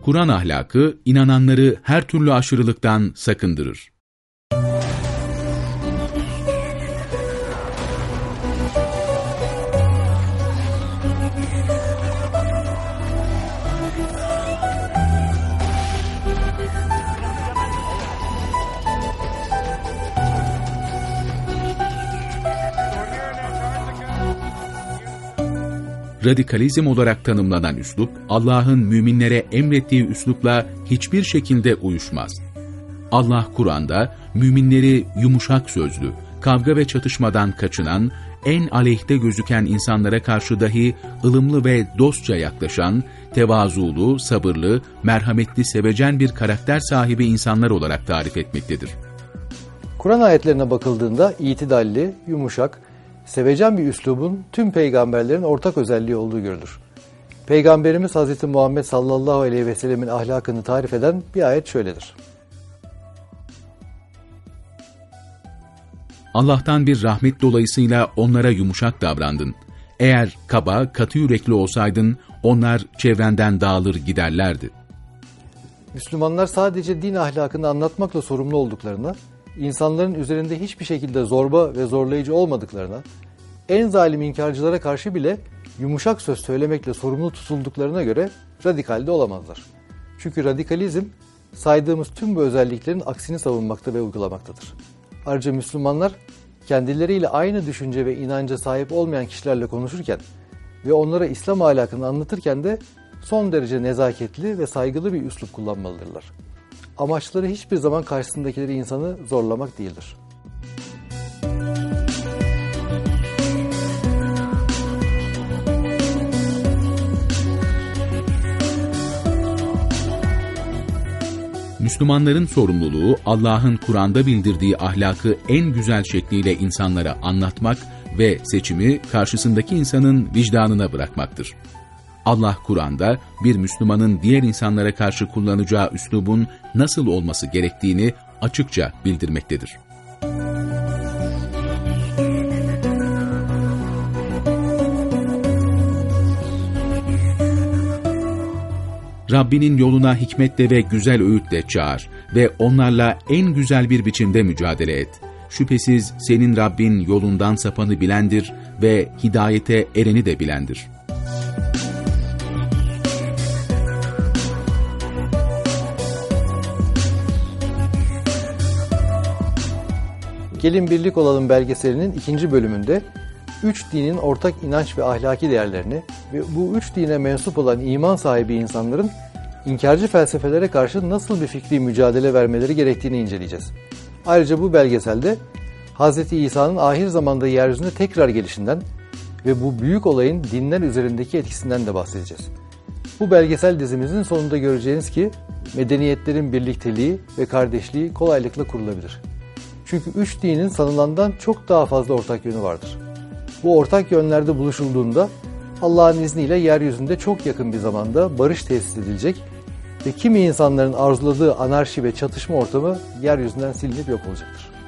Kur'an ahlakı, inananları her türlü aşırılıktan sakındırır. Radikalizm olarak tanımlanan üslup, Allah'ın müminlere emrettiği üslupla hiçbir şekilde uyuşmaz. Allah Kur'an'da müminleri yumuşak sözlü, kavga ve çatışmadan kaçınan, en aleyhte gözüken insanlara karşı dahi ılımlı ve dostça yaklaşan, tevazulu, sabırlı, merhametli, sevecen bir karakter sahibi insanlar olarak tarif etmektedir. Kur'an ayetlerine bakıldığında itidalli, yumuşak, sevecen bir üslubun tüm peygamberlerin ortak özelliği olduğu görülür. Peygamberimiz Hz. Muhammed sallallahu aleyhi ve sellemin ahlakını tarif eden bir ayet şöyledir. Allah'tan bir rahmet dolayısıyla onlara yumuşak davrandın. Eğer kaba, katı yürekli olsaydın, onlar çevrenden dağılır giderlerdi. Müslümanlar sadece din ahlakını anlatmakla sorumlu olduklarına, insanların üzerinde hiçbir şekilde zorba ve zorlayıcı olmadıklarına, en zalim inkarcılara karşı bile yumuşak söz söylemekle sorumlu tutulduklarına göre radikal de olamazlar. Çünkü radikalizm, saydığımız tüm bu özelliklerin aksini savunmakta ve uygulamaktadır. Ayrıca Müslümanlar, kendileriyle aynı düşünce ve inanca sahip olmayan kişilerle konuşurken ve onlara İslam ahlakını anlatırken de son derece nezaketli ve saygılı bir üslup kullanmalıdırlar. Amaçları hiçbir zaman karşısındakileri insanı zorlamak değildir. Müslümanların sorumluluğu, Allah'ın Kur'an'da bildirdiği ahlakı en güzel şekliyle insanlara anlatmak ve seçimi karşısındaki insanın vicdanına bırakmaktır. Allah Kur'an'da bir Müslümanın diğer insanlara karşı kullanacağı üslubun nasıl olması gerektiğini açıkça bildirmektedir. Rabbinin yoluna hikmetle ve güzel öğütle çağır ve onlarla en güzel bir biçimde mücadele et. Şüphesiz senin Rabbin yolundan sapanı bilendir ve hidayete ereni de bilendir. Gelin Birlik Olalım belgeselinin 2. bölümünde 3 dinin ortak inanç ve ahlaki değerlerini ve bu 3 dine mensup olan iman sahibi insanların inkarcı felsefelere karşı nasıl bir fikri mücadele vermeleri gerektiğini inceleyeceğiz. Ayrıca bu belgeselde Hz. İsa'nın ahir zamanda yeryüzünde tekrar gelişinden ve bu büyük olayın dinler üzerindeki etkisinden de bahsedeceğiz. Bu belgesel dizimizin sonunda göreceğiniz ki medeniyetlerin birlikteliği ve kardeşliği kolaylıkla kurulabilir. Çünkü 3 dinin sanılandan çok daha fazla ortak yönü vardır. Bu ortak yönlerde buluşulduğunda Allah'ın izniyle yeryüzünde çok yakın bir zamanda barış tesis edilecek ve kimi insanların arzuladığı anarşi ve çatışma ortamı yeryüzünden silinip yok olacaktır.